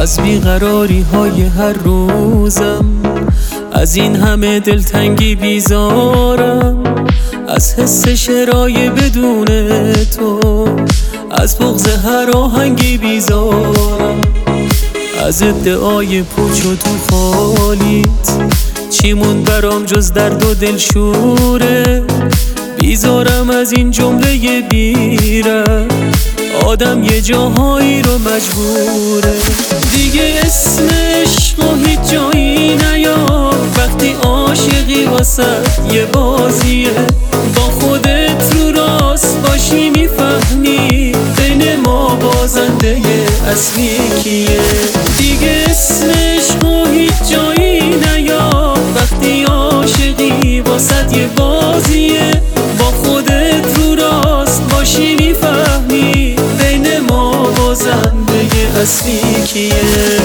از بیقراری های هر روزم، از این همه دلتنگی بیزارم، از حس شرای بدون تو، از بغض هر آهنگی بیزارم، از ادعای پوچ و تو خالیت چی موند برام جز درد و دلشوره. بیزارم از این جمله بیره، آدم یه جاهایی رو مجبوره. دیگه اسم عشق و هیچ جایی نیار، وقتی عاشقی واسه یه بازیه. با خودت رو راست باشی میفهمی بین ما بازنده اصلی کیه. دیگه اسم عشق و هیچ جایی نیار، وقتی عاشقی واسه یه بازیه. با خودت رو راست باشی میفهمی بین ما بازنده اصلی کیه.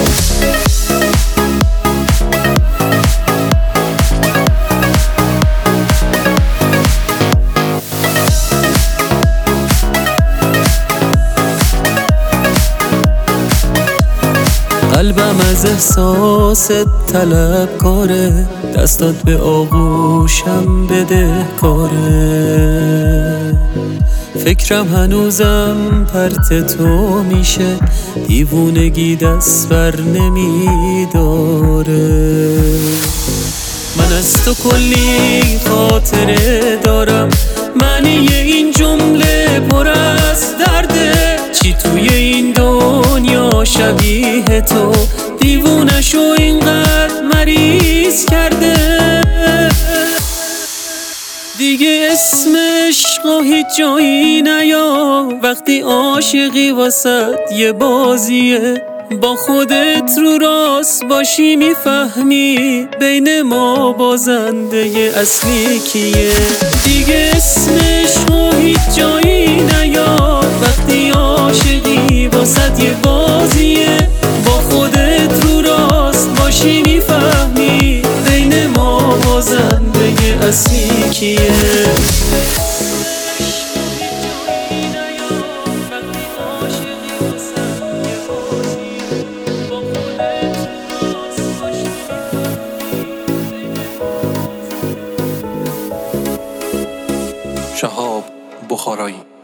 قلبم از احساست طلبکاره، دستات به آغوشم بده کاره. فکرم هنوزم پرت تو میشه، دیوونگی دست بر نمیداره. من از تو کلی خاطره دارم، معنی این جمله پر از درده. چی توی این دنیا شبیه تو، دیوونشو اینقدر مریض کرده. دیگه اسم عشق و هیچ جایی نیار، وقتی عاشقی واسه یه بازیه. با خودت رو راست باشی میفهمی بین ما بازنده اصلی کیه. دیگه اسم عشق و هیچ جایی نیار، وقتی عاشقی واسه یه بازیه. با خودت رو راست باشی میفهمی بین ما بازنده اصلی کیه. شهاب بخارایی.